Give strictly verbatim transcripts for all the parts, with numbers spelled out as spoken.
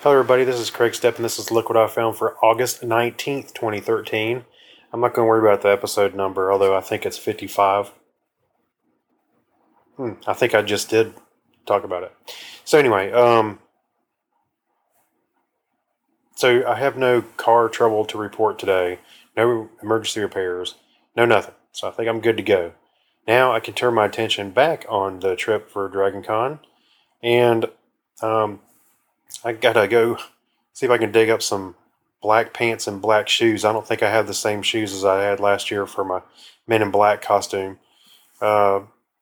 Hello everybody, this is Craig Stepp and this is Look What I Found for August nineteenth, twenty thirteen. I'm not going to worry about the episode number, although I think it's fifty-five. Hmm, I think I just did talk about it. So anyway, um, so I have no car trouble to report today, no emergency repairs, no nothing. So I think I'm good to go. Now I can turn my attention back on the trip for Dragon Con, and um, I gotta go see if I can dig up some black pants and black shoes. I don't think I have the same shoes as I had last year for my Men in Black costume. Uh,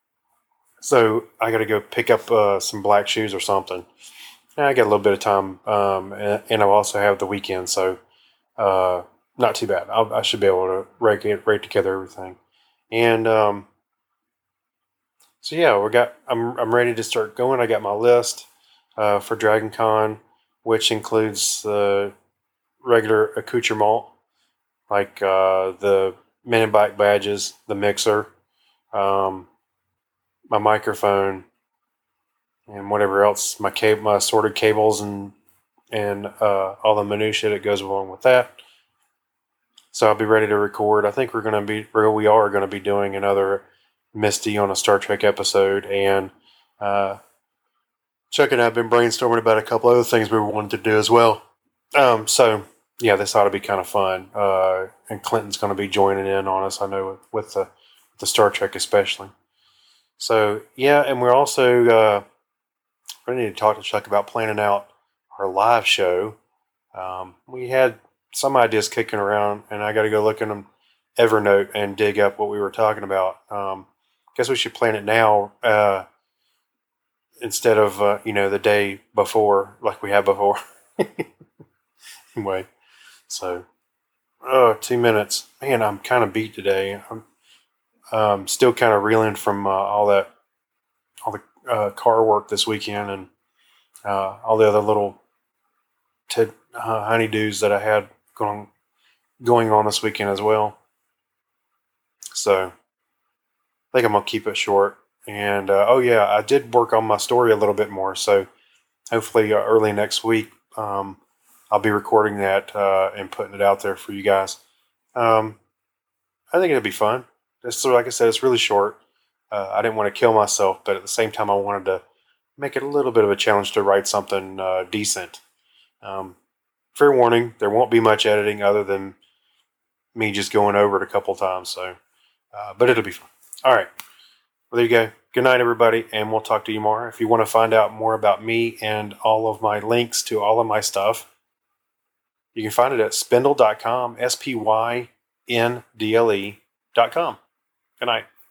so I got to go pick up uh, some black shoes or something. And I got a little bit of time, um, and, and I'll also have the weekend, so uh, not too bad. I'll, I should be able to rake, rake together everything. And um, so yeah, we got. I'm I'm ready to start going. I got my list uh, for Dragon Con, which includes the regular accoutrement, like uh, the Men in Black badges, the mixer, um, my microphone, and whatever else, my cable, my assorted cables, and and uh, all the minutia that goes along with that. So I'll be ready to record. I think we're going to be, we are going to be doing another Misty on a Star Trek episode, and uh, Chuck and I have been brainstorming about a couple other things we wanted to do as well. Um, so. Yeah, this ought to be kind of fun. Uh, and Clinton's going to be joining in on us, I know, with the, the Star Trek especially. So, yeah, and we're also uh, going to need to talk to Chuck about planning out our live show. Um, we had some ideas kicking around, and I got to go look in them Evernote and dig up what we were talking about. Um, guess we should plan it now uh, instead of, uh, you know, the day before, like we had before. Anyway. So, oh, two minutes. Man, I'm kind of beat today. I'm um, still kind of reeling from uh, all that, all the uh, car work this weekend, and uh, all the other little ted, uh, honeydews that I had going going on this weekend as well. So, I think I'm gonna keep it short. And uh, oh yeah, I did work on my story a little bit more. So, hopefully, uh, early next week. Um, I'll be recording that uh, and putting it out there for you guys. Um, I think it'll be fun. It's, like I said, it's really short. Uh, I didn't want to kill myself, but at the same time, I wanted to make it a little bit of a challenge to write something uh, decent. Um, fair warning, there won't be much editing other than me just going over it a couple times. So, uh, but it'll be fun. All right. Well, there you go. Good night, everybody, and we'll talk to you more. If you want to find out more about me and all of my links to all of my stuff, you can find it at spindle dot com, S P Y N D L E dot com. Good night.